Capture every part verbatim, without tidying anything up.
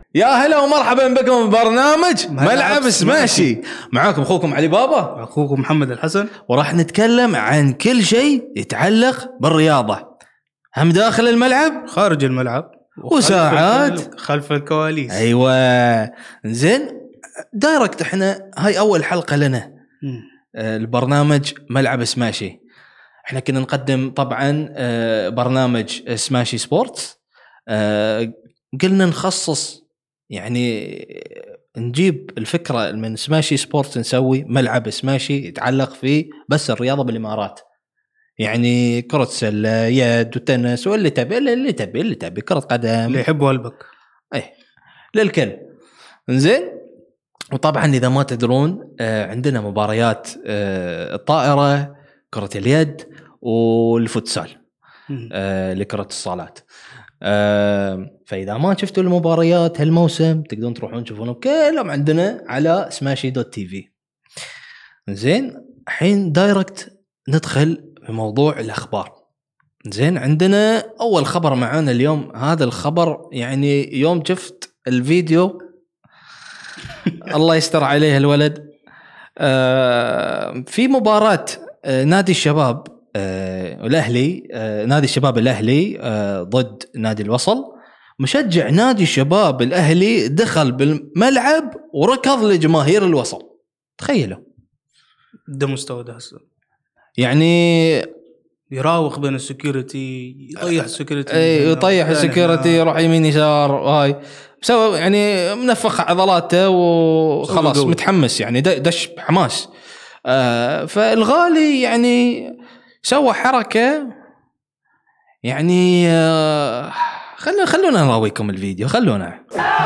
يا هلا ومرحبا بكم ببرنامج ملعب سماشي. معاكم اخوكم علي بابا، اخوكم محمد الحسن، وراح نتكلم عن كل شيء يتعلق بالرياضة، هم داخل الملعب خارج الملعب وساعات خلف الكواليس. ايوه زين دايركت. احنا هاي اول حلقة لنا البرنامج ملعب سماشي. احنا كنا نقدم طبعا برنامج سماشي سبورتس، قلنا نخصص يعني نجيب الفكرة من سماشي سبورتس نسوي ملعب سماشي يتعلق فيه بس الرياضة بالإمارات، يعني كرة سلة، يد وتنس، واللي تبي اللي تبي اللي تبي كرة قدم، اللي يحبوا قلبك ايه للكل. زين، وطبعا إذا ما تدرون عندنا مباريات الطائرة، كرة اليد، والفوتسال لكرة الصالات. آه فإذا ما شفتوا المباريات هالموسم تقدرون تروحون تشوفونهم كلهم عندنا على سماشي دوت تي في. زين، الحين دايركت ندخل في موضوع الأخبار. زين، عندنا أول خبر معانا اليوم. هذا الخبر يعني يوم شفت الفيديو الله يستر عليه الولد. آه في مباراة آه نادي الشباب آه الأهلي، آه نادي الشباب الأهلي آه ضد نادي الوصل. مشجع نادي الشباب الأهلي دخل بالملعب وركض لجماهير الوصل. تخيلوا ده مستوى ده هسه، يعني يراوغ بين السكيورتي، يطيح السكيورتي، اي يطيح السكيورتي، يروح يمين يسار، هاي سوى يعني منفخ عضلاته وخلاص متحمس، يعني دش بحماس. آه فالغالي يعني سوى حركة يعني آه خلونا خلونا نراويكم الفيديو، خلونا.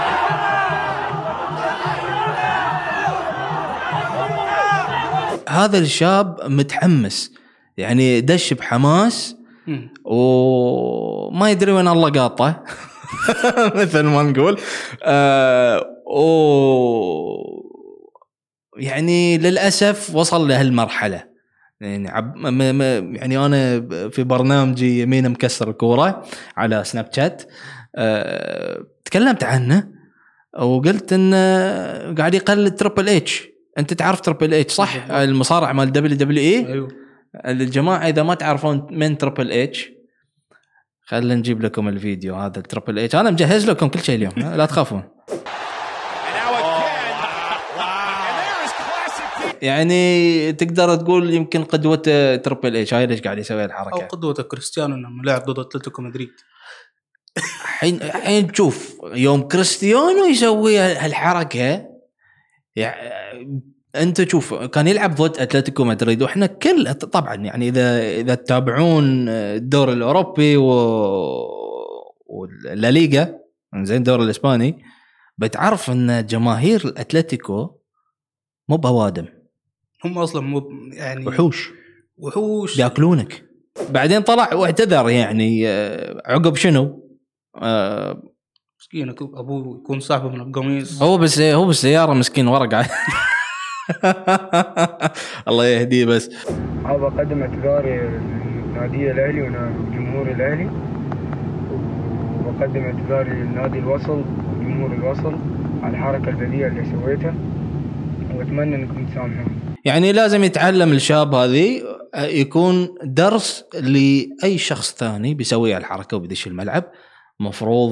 هذا الشاب متحمس يعني دش بحماس وما يدري وين الله قاطه مثل ما نقول. آه يعني للأسف وصل لهالمرحلة. يعني عب يعني أنا في برنامجي يمين مكسر الكورة على سناب شات أه تكلمت عنه وقلت إنه قاعد يقلد تريبل اتش. أنت تعرف تريبل اتش صح؟ المصارع مال دبليو دبليو إي. أيوه. الجماعة إذا ما تعرفون من تريبل اتش خلينا نجيب لكم الفيديو هذا تريبل اتش. أنا مجهز لكم كل شيء اليوم لا تخافون. يعني تقدر تقول يمكن قدوة تريبل اتش هاي ليش قاعد يسوي الحركة، أو قدوة كريستيانو لما لعب ضد أتلتيكو مدريد. حين حين تشوف يوم كريستيانو يسوي هالحركة، يعني أنت تشوف كان يلعب ضد أتلتيكو مدريد، وإحنا كل طبعا يعني إذا إذا تتابعون الدوري الأوروبي و ولا ليغا زين الدوري الإسباني بتعرف إن جماهير الأتلتيكو مو بوادم، هم اصلا مو يعني وحوش وحوش بياكلونك. بعدين طلع واعتذر يعني عقب شنو آه مسكينك ابوه يكون صاحبه من القميص، هو بس هو بالسياره مسكين ورقه الله يهديه. بس حاب اقدم اعتذاري للنادي الاهلي وجمهور الاهلي، وبقدم اعتذاري للنادي الوصل وجمهور الوصل على الحركه البذيئه اللي سويتها، واتمنى انكم تسامحوني. يعني لازم يتعلم الشاب هذه يكون درس لاي شخص ثاني بيسوي الحركه وبيدش الملعب. مفروض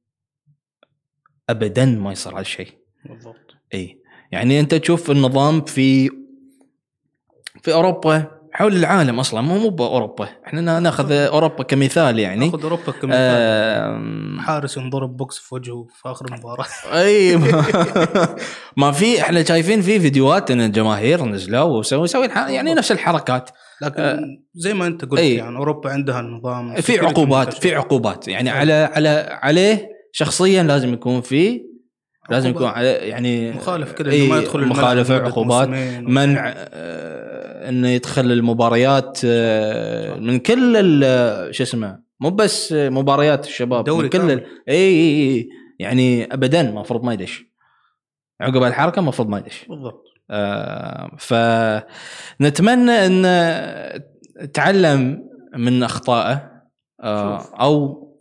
ابدا ما يصير هالشيء. بالضبط. اي يعني انت تشوف النظام في في اوروبا حول العالم، اصلا مو مو باوروبا، احنا ناخذ اوروبا كمثال، يعني ناخذ اوروبا كمثال. آه حارس ينضرب بوكس في وجهه في اخر المباراه. اي ما في، احنا شايفين في فيديوهات ان الجماهير نزلوا وسووا يسوي يعني نفس الحركات، لكن آه زي ما انت قلت يعني اوروبا عندها النظام، في عقوبات في عقوبات يعني على على عليه شخصيا لازم يكون في لازم يكون يعني مخالف كده انه ما يدخل مخالفه، عقوبات، منع آه انه يدخل المباريات آه من كل شو اسمه، مو بس مباريات الشباب، من كل اي يعني ابدا المفروض ما يدش عقب الحركه، المفروض ما يدش بالضبط. آه فنتمنى ان تعلم من اخطائه آه او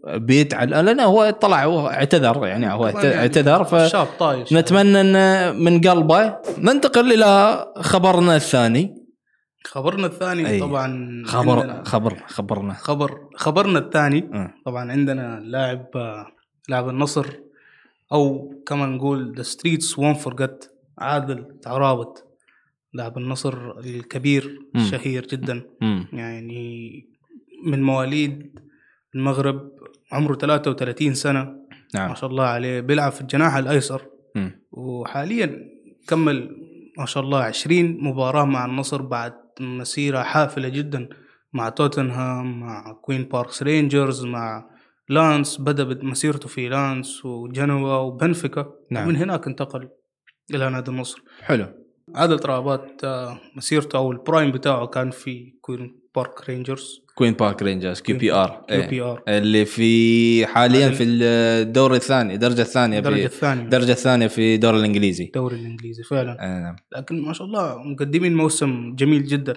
بيتعل لانه هو طلع هو اعتذر يعني هو اعتذر فشاب طايش. نتمنى ان من قلبه. ننتقل الى خبرنا الثاني. خبرنا الثاني أي. طبعا خبر خبر خبرنا خبر خبرنا الثاني أه. طبعا عندنا لاعب لاعب النصر او كما نقول the streets won't forget عادل تعرابط لاعب النصر الكبير م. الشهير جدا م. يعني من مواليد المغرب عمره ثلاثة وثلاثين سنة. نعم. ما شاء الله عليه بيلعب في الجناح الأيسر م. وحاليا كمل ما شاء الله عشرين مباراة مع النصر بعد مسيرة حافلة جدا مع توتنهام مع كوين باركس رينجرز مع لانس. بدأ مسيرته في لانس وجنوا وبنفيكا. نعم. من هناك انتقل إلى نادي النصر. حلو. عادل طرابات مسيرته أو البرايم بتاعه كان في كوين بارك رينجرز كوين بارك رينجرز كيو بي ار كيو بي ار اللي في حاليا في الدور الثاني الدرجة الثانية الدرجة الثانية الدرجة الثانية في الدور الإنجليزي الدوري الإنجليزي فعلا. آه. لكن ما شاء الله مقدمين موسم جميل جدا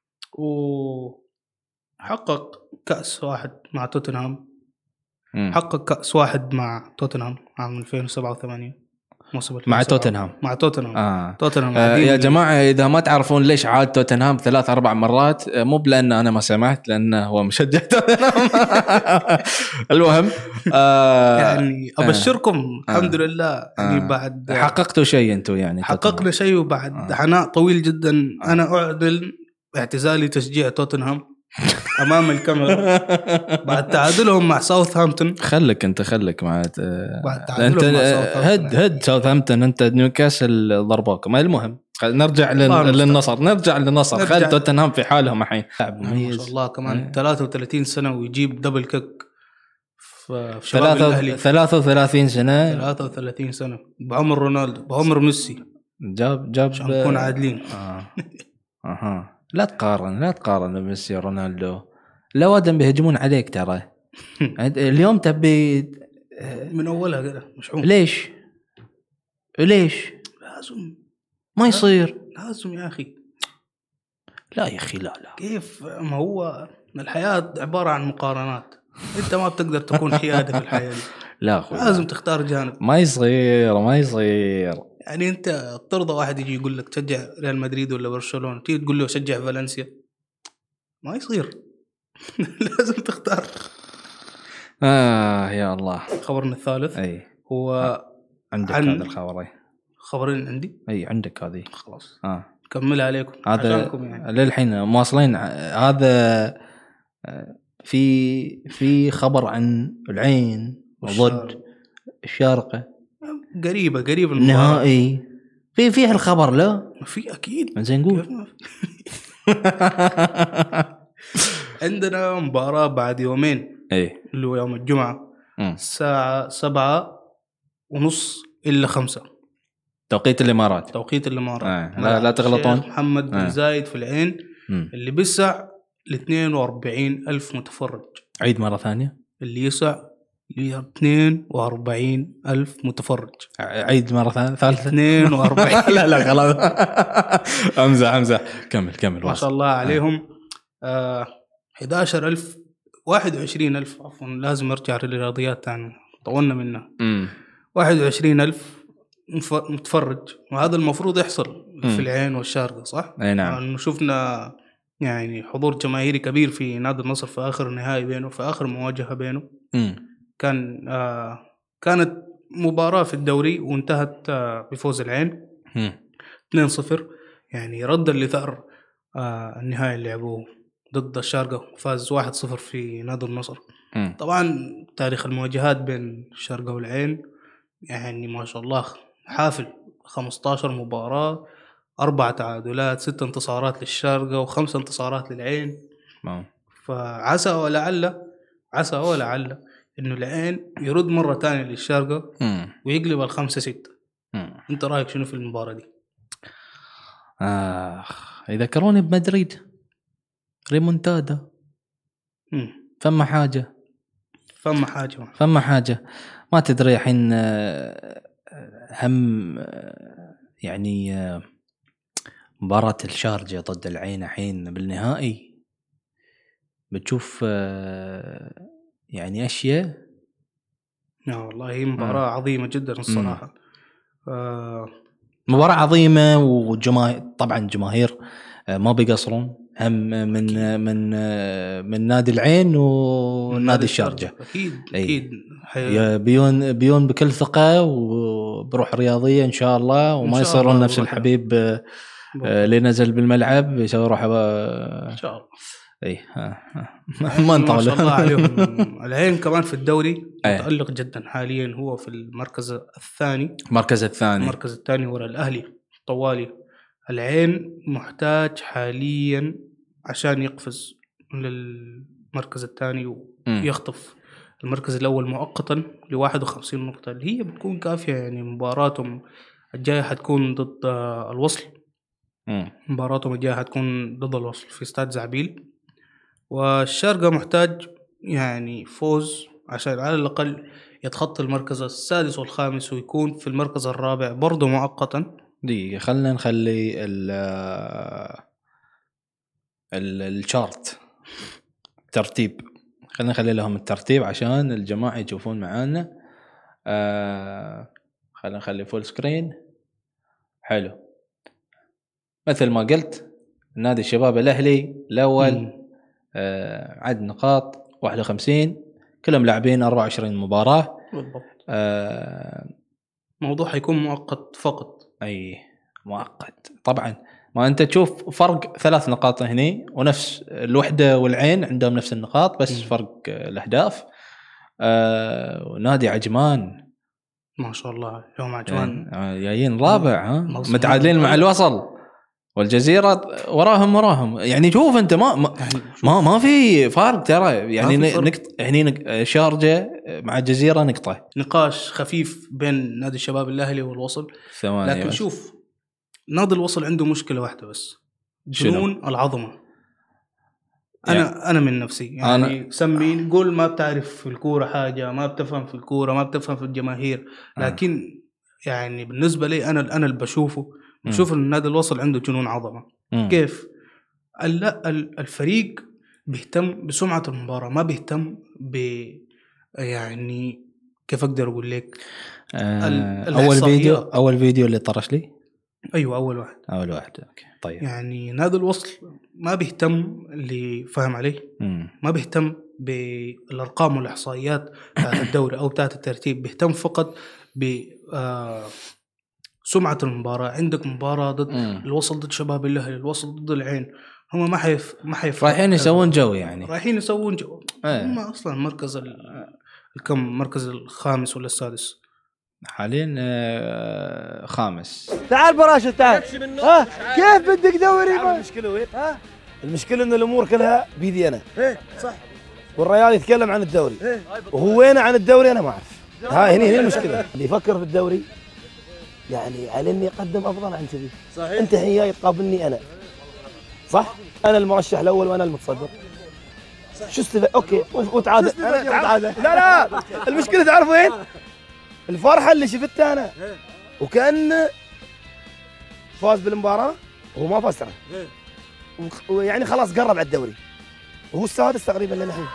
وحقق كأس واحد مع توتنهام. م. حقق كأس واحد مع توتنهام عام ألفين وسبعة وثمانين موسم مع توتنهام مع توتنهام آه. توتنهام آه يا جماعة إذا ما تعرفون ليش عاد توتنهام ثلاث أربع مرات مو بلأن أنا ما سمعت لأنه هو مشجع توتنهام. المهم آه يعني أبشركم آه. الحمد لله آه. يعني بعد حققتوا شيء أنتوا يعني حققنا شيء وبعد آه. عناء طويل جدا. آه. أنا أعلن اعتزالي تشجيع توتنهام امام الكاميرا بعد تعادلهم مع ساوثهامبتون. خلك انت خلك مع انت هد هد ساوثهامبتون انت نيوكاسل ضربوكم. المهم نرجع للنصر نرجع للنصر خل توتنهام في حالهم الحين. ما شاء الله كمان ثلاثة وثلاثين سنه ويجيب دبل كيك في شباب الاهلي. ثلاثة وثلاثين سنه ثلاثة وثلاثين سنه بعمر رونالدو بعمر ميسي. جاب جاب نكون عادلين. اه اها لا تقارن لا تقارن ميسي ورونالدو. لو ادم بيهجمون عليك ترى اليوم تبي من اولها كده مشحون. ليش ليش لازم ما يصير لازم يا اخي. لا يا اخي لا لا كيف ما هو الحياه عباره عن مقارنات. انت ما بتقدر تكون حيادي في الحياه دي. لا اخوي لازم تختار جانب. ما يصير ما يصير يعني انت ترضى واحد يجي يقول لك تشجع ريال مدريد ولا برشلونه تيجي تقول له شجع فالنسيا؟ ما يصير. لازم تختار. اه يا الله. خبرنا الثالث اي هو عندك هذا الخبر. اي خبرين عندي. اي عندك هذه خلاص اه كملها عليكم هذا يعني. للحين مواصلين. هذا في في خبر عن العين ضد الشارقة قريبة قريبة النهائي. في فيه الخبر لا في أكيد زين نقول. عندنا مباراة بعد يومين ايه اللي هو يوم الجمعة الساعة سبعة ونص إلا خمسة توقيت الإمارات. توقيت الإمارات آه. لا, لا تغلطون. محمد بن آه. زايد في العين م. اللي بيسع لاثنين وأربعين ألف متفرج. عيد مرة ثانية. اللي يسع لاثنين وأربعين ألف متفرج. عيد مرة ثالثة. اثنين وأربعين. لا لا خلاص. أمزح أمزح كمل كمل. ما شاء الله عليهم. آه. أحد عشر ألف واحد وعشرين ألف عفوا لازم أرجع للرياضيات تاني طولنا منها. م. واحد وعشرين ألف متفرج وهذا المفروض يحصل م. في العين والشارقة صح؟ أي نعم. لأنه شفنا يعني حضور جماهيري كبير في نادي النصر في آخر نهائي بينه في آخر مواجهة بينه. م. كان آه كانت مباراة في الدوري وانتهت آه بفوز العين اثنين صفر. يعني ردا لثأر آه النهائي اللي لعبوه ضد الشارقة وفاز واحد صفر في نادي النصر. م. طبعا تاريخ المواجهات بين الشارقة والعين يعني ما شاء الله حافل. خمسة عشر مباراة أربع تعادلات ست انتصارات للشارقة وخمس انتصارات للعين. م. فعسى ولعل عسى ولعل إنه العين يرد مرة تانية للشارقة م. ويقلب الخمسة ستة. م. أنت رأيك شنو في المباراة دي؟ آه يذكروني بمدريد ريمونتادا. فما حاجة فما حاجة فما حاجة ما تدري الحين. هم يعني مباراة الشارجة ضد العين الحين بالنهائي بتشوف يعني أشياء يا والله هي مباراة عظيمة جدا الصراحة. آه مباراة عظيمة، وجماهير طبعا جماهير ما بيقصرون، هم من أكيد. من من نادي العين ونادي الشارجة اكيد اكيد بيون بيون بكل ثقة وبروح رياضية ان شاء الله، وما يصيرون نفس الحبيب اللي نزل بالملعب يسوي روحه ان شاء الله. اي ما نطول. ما شاء الله عليهم. العين كمان في الدوري متألق جدا حاليا، هو في المركز الثاني المركز الثاني المركز الثاني ورا الأهلي طوالي. العين محتاج حاليا عشان يقفز للمركز الثاني ويخطف المركز الأول مؤقتا لواحد وخمسين نقطة، اللي هي بتكون كافية. يعني مباراتهم الجاية حتكون ضد الوصل، مباراتهم الجاية حتكون ضد الوصل في استاد زعبيل، والشارقة محتاج يعني فوز عشان على الأقل يتخطى المركز السادس والخامس ويكون في المركز الرابع برضو مؤقتا. دي خلنا نخلي ال ال الشارت ترتيب، خلنا نخلي لهم الترتيب عشان الجماعة يشوفون معانا. آه خلنا نخلي فول سكرين. حلو، مثل ما قلت نادي الشباب الأهلي الأول آه عد نقاط واحد وخمسين، كلهم لاعبين أربعة وعشرين مباراة بالضبط. آه موضوع حيكون مؤقت فقط. أي مؤقت طبعا، ما أنت تشوف فرق ثلاث نقاط هني، ونفس الوحدة والعين عندهم نفس النقاط بس م. فرق الأهداف. آه نادي عجمان ما شاء الله يوم عجمان جايين رابع، ها متعادلين مع الوصل والجزيرة وراهم وراهم. يعني شوف أنت ما ما ما, ما في فارق ترى، يعني نقط هني شارجة مع الجزيرة نقطة، نقاش خفيف بين نادي الشباب الأهلي والوصل. لكن بس. شوف نادي الوصل عنده مشكلة واحدة بس، جنون العظمة. أنا يعني أنا من نفسي يعني أنا... سمين قول ما بتعرف في الكورة حاجة، ما بتفهم في الكورة، ما بتفهم في الجماهير، لكن م. يعني بالنسبة لي أنا أنا اللي بشوفه بشوف إن نادي الوصل عنده جنون عظمة. م. كيف؟ الفريق بيهتم بسمعة المباراة، ما بيهتم ب يعني كيف أقدر أقول لك آه أول فيديو أول فيديو اللي طرش لي أيوة أول واحد أول واحد أوكي طيب. يعني نادي الوصل ما بيهتم اللي فاهم عليه، م. ما بيهتم بالأرقام والإحصائيات بتاعت الدوري أو بتاعت الترتيب، بيهتم فقط ب آه سمعة المباراة. عندك مباراة ضد م. الوصل ضد شباب الأهلي، الوصل ضد العين، هم ما حيف ما حيف رايحين يسوون جو، يعني رايحين يسوون جو اه. هم أصلا مركز الكم مركز الخامس ولا السادس حاليا آه خامس. تعال براشد تعال. ها كيف بدك دوري؟ المشكلة وين؟ ها المشكلة إن الأمور كلها بيدي أنا. إيه صح. والريال يتكلم عن الدوري إيه؟ وهو وين عن الدوري أنا ما أعرف. ها هني هني المشكلة. اللي يفكر في الدوري يعني على إني أقدم أفضل عن كذي. صحيح. أنت الحين جاي تقابلني أنا صح؟ أنا المرشح الأول وأنا المتصدر. شو استفدت؟ أوكي وتعادل. أنا لا لا المشكلة تعرف وين؟ الفرحة اللي شفتها أنا وكأن فاز بالمباراة وهو ما فاز ترى، ويعني خلاص قرب على الدوري وهو السادس تقريبا لنا الحين.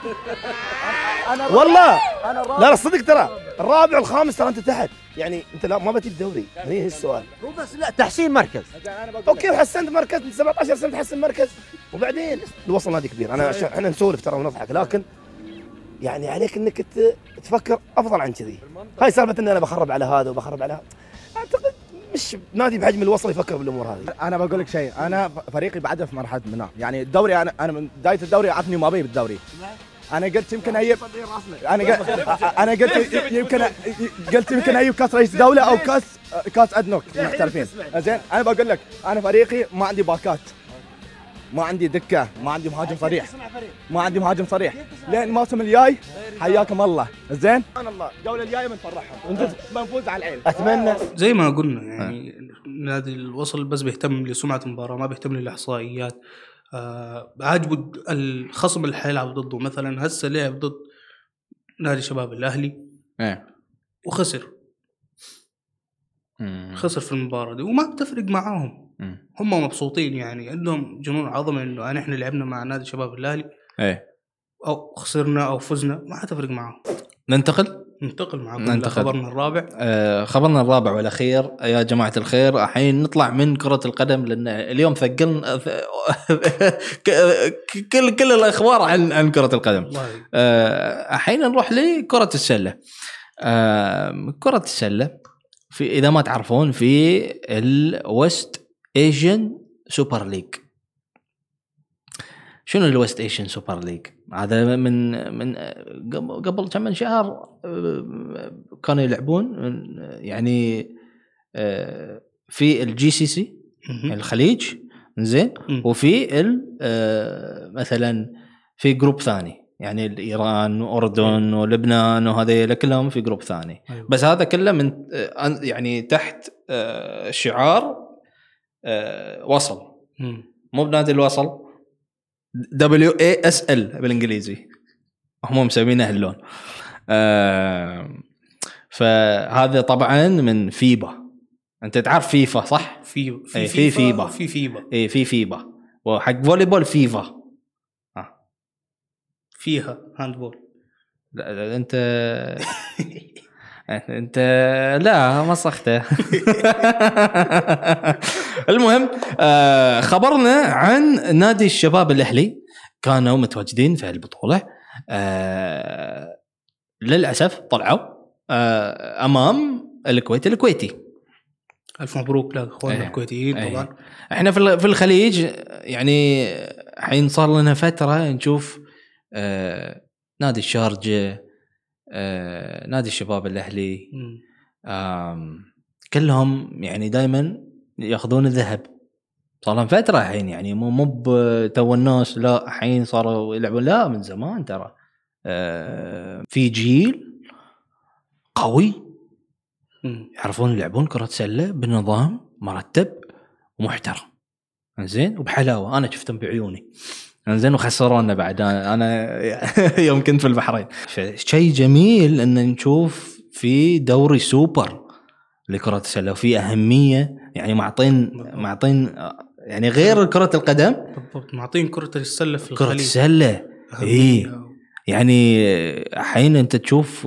والله لا لا صدق ترى الرابع والخامس ترى أنت تحت، يعني أنت لا ما بتجيب دوري. هي السؤال هو بس لا تحسين مركز. أوكي وحسنت مركز من سبعة عشر سنة تحسن مركز وبعدين الوصل نادي كبير. أنا احنا نسولف ترى ونضحك، لكن يعني عليك انك تفكر افضل عن كذي. هاي سالفه ان انا بخرب على هذا وبخرب على هذا، اعتقد مش نادي بحجم الوصل يفكر بالامور هذه. انا بقول لك شيء، انا فريقي بعده في مرحله منه، يعني الدوري انا انا من بدايه الدوري عرفني ما بي بالدوري. انا قلت يمكن اجيب انا قلت انا قلت يمكن قلت يمكن اجيب كاس رئيس دوله او كاس كاس ادنوك محترفين. زين انا بقول لك انا فريقي ما عندي باكات، ما عندي دكه، ما عندي مهاجم صريح، ما عندي مهاجم صريح لين الموسم الجاي حياكم الله. زين سبحان الله الجوله الجايه بنفرحهم وانتم بنفوز على العين. اتمنى زي ما قلنا يعني نادي الوصل بس بيهتم لسمعه المباراه، ما بيهتم للاحصائيات. آه عاجبه الخصم اللي حيلعب ضده، مثلا هسه لعب ضد نادي شباب الاهلي ايه وخسر مم. خسر في المباراه دي وما بتفرق معاهم. مم. هم مبسوطين، يعني عندهم جنون عظمه انه احنا لعبنا مع نادي شباب الاهلي ايه او خسرنا او فزنا ما حتفرق معاهم. ننتقل ننتقل معكم لخبرنا الرابع. آه خبرنا الرابع والأخير يا جماعة الخير. الحين نطلع من كرة القدم لأن اليوم ثقلنا كل كل الأخبار عن عن كرة القدم. آه الحين نروح لكرة السلة. آه كرة السلة في إذا ما تعرفون في الويست إيشن سوبر ليج. شنو الويست إيشن سوبر ليج؟ هذا من من قبل كم من شهر كانوا يلعبون يعني في الجي سي سي الخليج زين، وفي مثلا في جروب ثاني يعني إيران وأردن ولبنان وهذه كلهم في جروب ثاني. بس هذا كله من يعني تحت شعار وصل، مو بنادي الوصل دبليو إيه إس إل بالإنجليزي، هم مسمينه اللون. آه فهذا طبعا من فيبا. أنت تعرف فيفا صح؟ في في أي في فيبا في فيبا إيه في فيبا وحق فوليبول فيفا. آه. فيها هاندبول. لا, لا أنت انت لا ما صخته. المهم آه خبرنا عن نادي الشباب الاهلي، كانوا متواجدين في البطوله. آه للاسف طلعوا آه امام الكويت الكويتي. الف مبروك لاخواننا الكويتيين. أيه. طبعا احنا في في الخليج يعني الحين صار لنا فتره نشوف آه نادي الشارجه، آه، نادي الشباب الأهلي، كلهم يعني دائما يأخذون الذهب. صار لهم فترة الحين يعني مو مو تو الناس، لا الحين صاروا يلعبون لا من زمان ترى. آه، في جيل قوي يعرفون يلعبون كرة سلة بنظام مرتب ومحترم زين وبحلاوة. أنا شفتهم بعيوني زين وخسرونا بعد انا يوم كنت في البحرين. شيء جميل ان نشوف في دوري سوبر لكرة السلة وفي اهمية يعني معطين معطين يعني غير كرة القدم بالضبط، معطين كرة السلة في كرة الخليج السلة. ايه يعني حين انت تشوف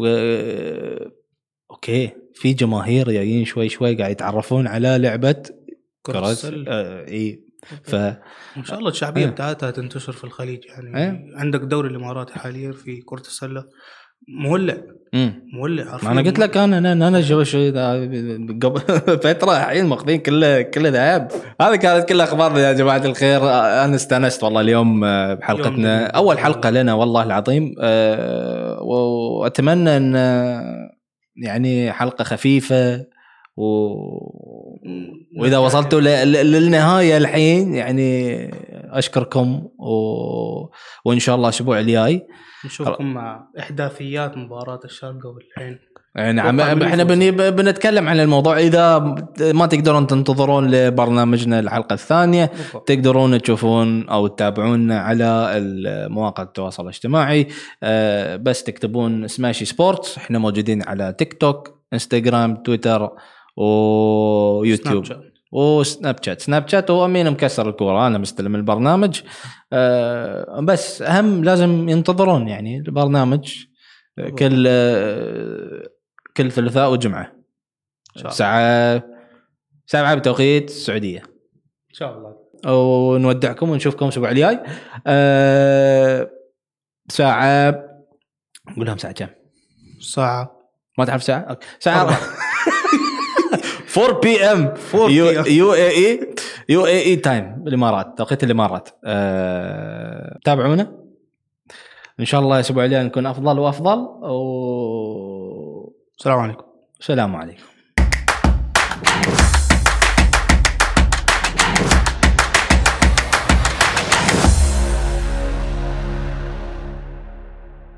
اوكي في جماهير جايين شوي شوي قاعد يتعرفون على لعبة كرة السلة. آه ايه ف ان شاء الله الشعبيه بتاعتها تنتشر في الخليج يعني. أيه. عندك دوري الامارات حاليا في كره السله مولع مولع. انا قلت لك انا انا انا جو شيء قبل فتره الحين ماخذين كله كله ذهب. هذه كانت كل اخبارنا يا جماعه الخير. انا استانست والله اليوم بحلقتنا، اول حلقه لنا والله العظيم. أه واتمنى ان يعني حلقه خفيفه و... وإذا وصلتوا للنهاية الحين يعني أشكركم و... وإن شاء الله الأسبوع الجاي نشوفكم مع إحداثيات مباراة الشارقة والحين. نعم احنا بني بنتكلم عن الموضوع. إذا ما تقدرون تنتظرون لبرنامجنا الحلقة الثانية بالضبط. تقدرون تشوفون أو تتابعونا على المواقع التواصل الاجتماعي، أه بس تكتبون سماشي سبورتس. احنا موجودين على تيك توك، انستغرام، تويتر ويوتيوب وسناب شات. سناب شات هو أمين مكسر الكورة، أنا مستلم البرنامج. أه بس أهم لازم ينتظرون يعني البرنامج كل أه كل ثلاثاء وجمعة ساعة ساعة بتوقيت السعودية إن شاء الله. ونودعكم ونشوفكم الأسبوع الجاي أه ساعة نقولهم ساعة كم؟ ساعة ما تعرف ساعة؟ أوكي. ساعة فور بي ام يو اي اي يو اي اي تايم بالامارات، توقيت الامارات. أه... تابعونا ان شاء الله الاسبوع الجاي نكون افضل وافضل. و... السلام عليكم. السلام عليكم.